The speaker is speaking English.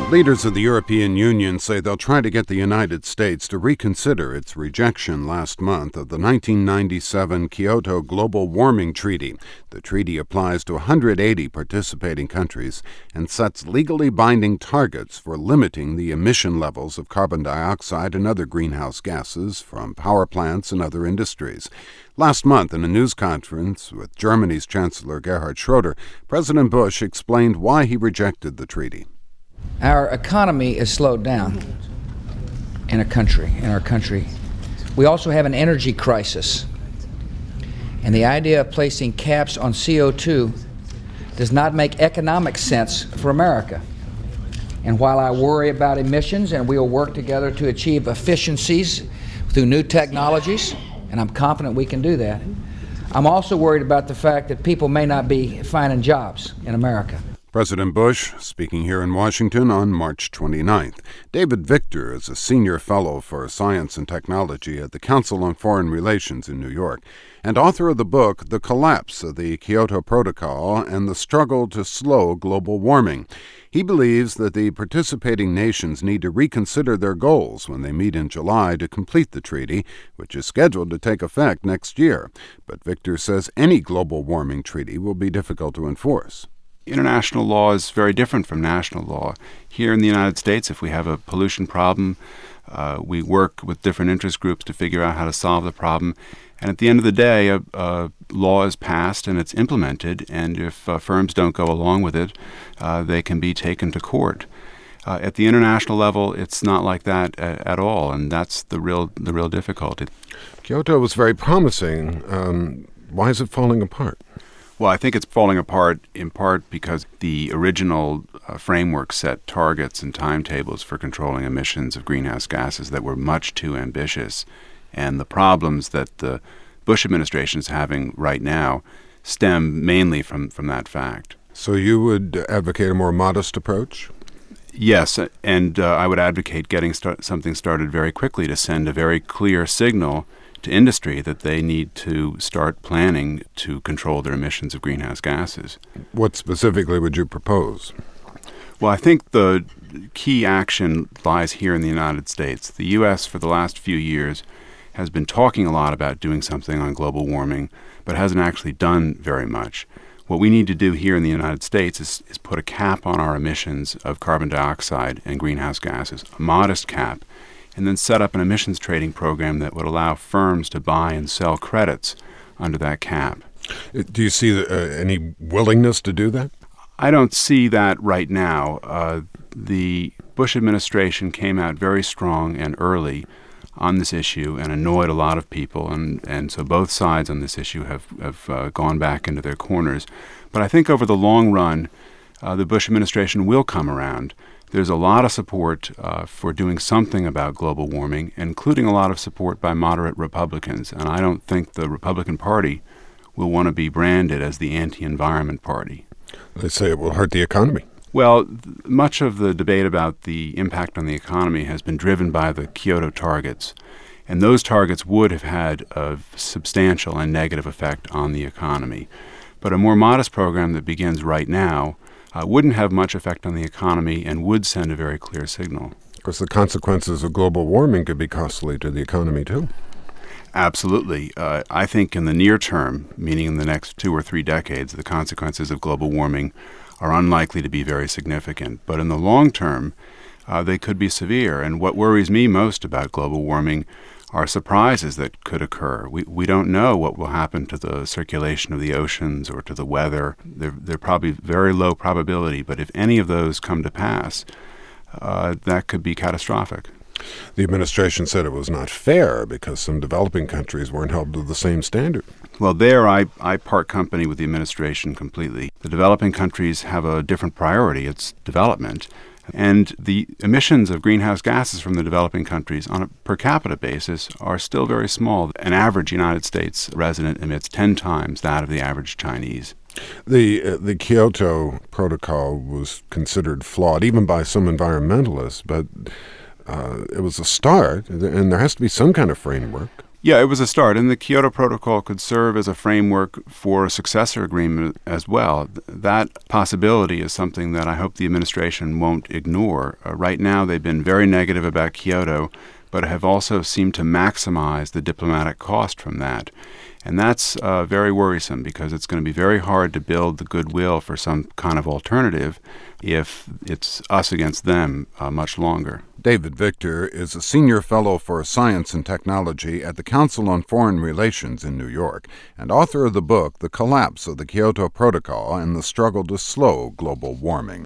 Leaders of the European Union say they'll try to get the United States to reconsider its rejection last month of the 1997 Kyoto Global Warming Treaty. The treaty applies to 180 participating countries and sets legally binding targets for limiting the emission levels of carbon dioxide and other greenhouse gases from power plants and other industries. Last month, in a news conference with Germany's Chancellor Gerhard Schroeder, President Bush explained why he rejected the treaty. Our economy is slowed down in our country. We also have an energy crisis. And the idea of placing caps on CO2 does not make economic sense for America. And while I worry about emissions, and we will work together to achieve efficiencies through new technologies, and I'm confident we can do that, I'm also worried about the fact that people may not be finding jobs in America. President Bush speaking here in Washington on March 29th. David Victor is a senior fellow for science and technology at the Council on Foreign Relations in New York and author of the book The Collapse of the Kyoto Protocol and the Struggle to Slow Global Warming. He believes that the participating nations need to reconsider their goals when they meet in July to complete the treaty, which is scheduled to take effect next year. But Victor says any global warming treaty will be difficult to enforce. International law is very different from national law. Here in the United States, if we have a pollution problem, we work with different interest groups to figure out how to solve the problem. And at the end of the day, a law is passed and it's implemented, and if firms don't go along with it, they can be taken to court. At the international level, it's not like that at all, and that's the real difficulty. Kyoto was very promising. Why is it falling apart? Well, I think it's falling apart in part because the original framework set targets and timetables for controlling emissions of greenhouse gases that were much too ambitious. And the problems that the Bush administration is having right now stem mainly from that fact. So you would advocate a more modest approach? Yes, and I would advocate getting something started very quickly to send a very clear signal to industry that they need to start planning to control their emissions of greenhouse gases. What specifically would you propose? Well, I think the key action lies here in the United States. The U.S. for the last few years has been talking a lot about doing something on global warming, but hasn't actually done very much. What we need to do here in the United States is put a cap on our emissions of carbon dioxide and greenhouse gases, a modest cap, and then set up an emissions trading program that would allow firms to buy and sell credits under that cap. Do you see any willingness to do that? I don't see that right now. The Bush administration came out very strong and early on this issue and annoyed a lot of people, and so both sides on this issue have gone back into their corners. But I think over the long run, the Bush administration will come around. There's a lot of support for doing something about global warming, including a lot of support by moderate Republicans. And I don't think the Republican Party will want to be branded as the anti-environment party. They say it will hurt the economy. Well, much of the debate about the impact on the economy has been driven by the Kyoto targets. And those targets would have had a substantial and negative effect on the economy. But a more modest program that begins right now wouldn't have much effect on the economy and would send a very clear signal. Of course, the consequences of global warming could be costly to the economy, too. Absolutely. I think in the near term, meaning in the next 2 or 3 decades, the consequences of global warming are unlikely to be very significant. But in the long term, they could be severe. And what worries me most about global warming are surprises that could occur. We don't know what will happen to the circulation of the oceans or to the weather. They're probably very low probability, but if any of those come to pass, that could be catastrophic. The administration said it was not fair because some developing countries weren't held to the same standard. Well, there I part company with the administration completely. The developing countries have a different priority. It's development. And the emissions of greenhouse gases from the developing countries on a per capita basis are still very small. An average United States resident emits 10 times that of the average Chinese. The Kyoto Protocol was considered flawed, even by some environmentalists, but it was a start, and there has to be some kind of framework. Yeah, it was a start, and the Kyoto Protocol could serve as a framework for a successor agreement as well. That possibility is something that I hope the administration won't ignore. Right now, they've been very negative about Kyoto, but have also seemed to maximize the diplomatic cost from that. And that's very worrisome, because it's going to be very hard to build the goodwill for some kind of alternative if it's us against them much longer. David Victor is a senior fellow for science and technology at the Council on Foreign Relations in New York and author of the book The Collapse of the Kyoto Protocol and the Struggle to Slow Global Warming.